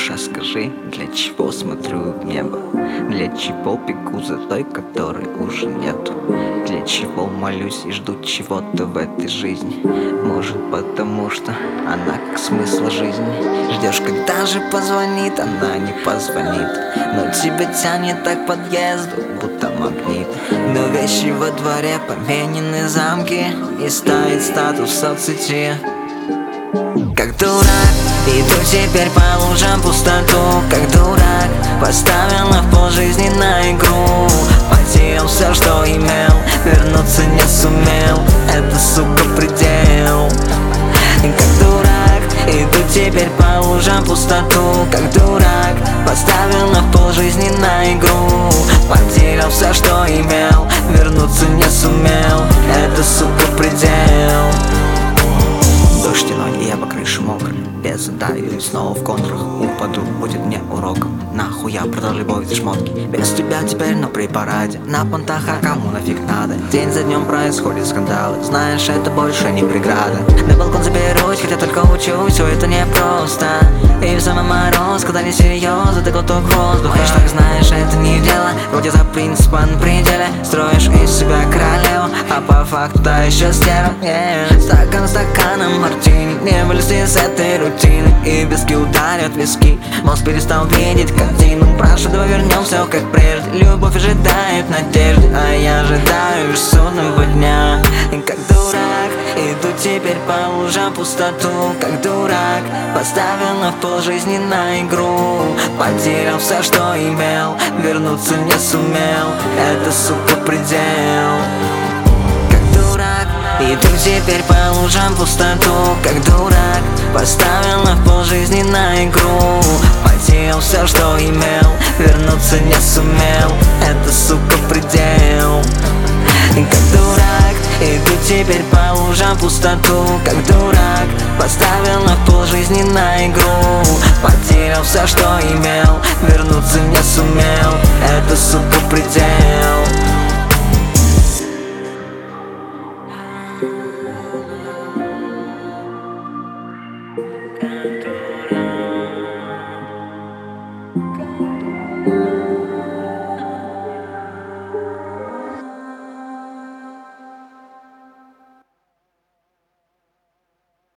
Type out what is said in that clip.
Душа, скажи, для чего смотрю в небо? Для чего бегу за той, которой уже нету? Для чего молюсь и жду чего-то в этой жизни? Может, потому что она как смысл жизни. Ждешь, когда же позвонит, она не позвонит, но тебя тянет так к подъезду, будто магнит. Но вещи во дворе, поменены замки, и ставит статус в соцсети. Как дурак, иду теперь по лужам пустоту. Как дурак, поставила в полжизни на игру. Потерял все, что имел, вернуться не сумел. Это, сука, предел. Как дурак, иду теперь по лужам пустоту. Как дурак, поставила в полжизни на игру. Потерял все, что имел, вернуться не сумел. Это, сука, предел. Дождь стеной, и я по крыше мокрый. Без задаю и снова в контрах упаду, будет мне уроком. Нахуй я продал любовь за шмотки. Без тебя теперь на препарате, на понтах, а кому нафиг надо? День за днем происходят скандалы, знаешь, это больше не преграда. На балкон заберусь, хотя только учусь, все это непросто. И в самый мороз, когда не серьезно, ты глоток воздуха. Хочешь, так знаешь, это не дело, вроде за принципа на пределе. Строишь из себя королеву, а по факту да еще стерва. Стакан стаканом мартини, не вылезти из этой рутины. И виски ударят виски, мозг перестал видеть картину. Прошу, давай вернем все как прежде. Любовь ожидает надежды, а я ожидаю лишь судного дня. И как дурак, иду теперь по лужам пустоту. Как дурак, поставила в полжизни на игру. Потерял все, что имел, вернуться не сумел. Это, сука, предел. Иду теперь по лужам пустоту. Как дурак, поставила в полжизни на игру. Потерял все, что имел, вернуться не сумел. Это, сука, предел. Как дурак, иду теперь по лужам пустоту. Как дурак, поставила в полжизни на игру. Потерял все, что имел, вернуться не сумел. Это, сука, предел.